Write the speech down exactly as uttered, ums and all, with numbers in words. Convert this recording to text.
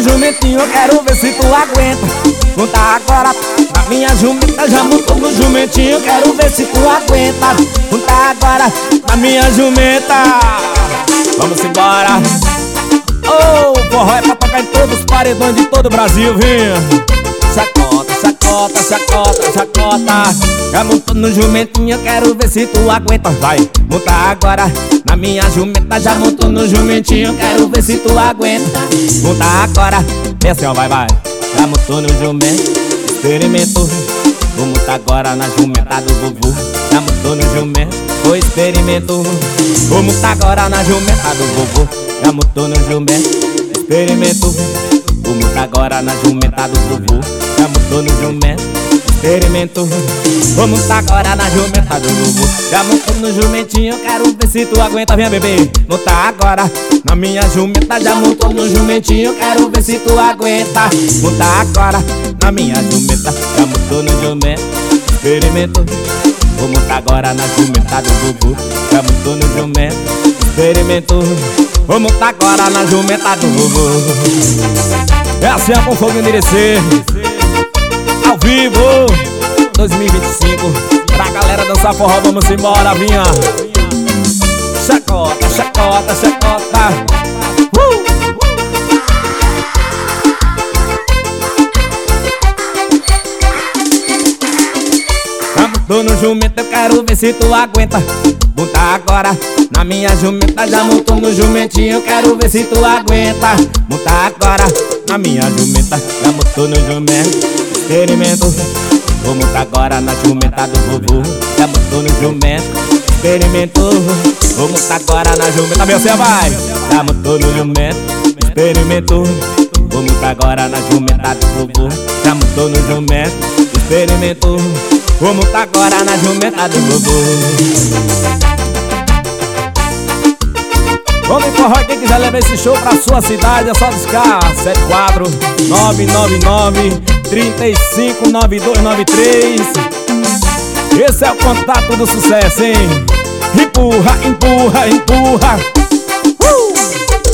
jumentinho, eu quero ver se tu aguenta. Monta agora na minha jumenta, já montou no jumentinho, quero ver se tu aguenta. Monta agora na minha jumenta. Vamos embora. Oh, forró é pra tocar em todos os paredões de todo o Brasil, viu? Chacota, chacota, chacota, chacota. Já montou no jumentinho, eu quero ver se tu aguenta. Vai, monta agora na minha jumenta. Já montou no jumentinho, eu quero ver se tu aguenta. Monta agora, é assim ó, vai, vai. Já montou no jumento, experimentou. Vou montar agora na jumenta do vovô. Já montou no jumento, foi experimentou. Vou montar agora na jumenta do vovô. Já montou no jumento, experimentou. Vou montar agora na jumenta do vovô. Já montou no jumento, experimentou. Vou montar agora na jumenta do vovô. Já montou no jumentinho, eu quero ver se tu aguenta. Vem, bebê, montar agora na minha jumenta. Já montou no jumentinho, eu quero ver se tu aguenta. Montar agora na minha jumenta. Já montou no jumento, experimentou. Vou montar agora na jumenta do vovô. Já montou no jumento, experimentou. Vou montar agora na jumenta do vovô. É assim a com fogo endurecer. Ao vivo dois mil e vinte e cinco. Pra galera dançar forró, vamos embora, vinha. Chacota, chacota, chacota. uh! Montou no jumento, eu quero ver se tu aguenta. Monta agora na minha jumenta. Já montou no jumentinho, eu quero ver se tu aguenta. Monta agora na minha jumenta. Já montou no jumento, experimento. Vou montar agora na jumenta do vovô. Já montou no jumento, experimentou. Vou montar agora na jumenta, meu céu vai. Já montou no jumento, experimentou. Vou montar agora na jumenta do vovô. Já montou no jumento, experimentou. Vou montar agora na jumenta do vovô. Vamos em forró, quem quiser levar esse show pra sua cidade é só discar sete quatro nove nove nove, três cinco, nove dois nove três. Esse é o contato do sucesso, hein? Empurra, empurra, empurra. uh!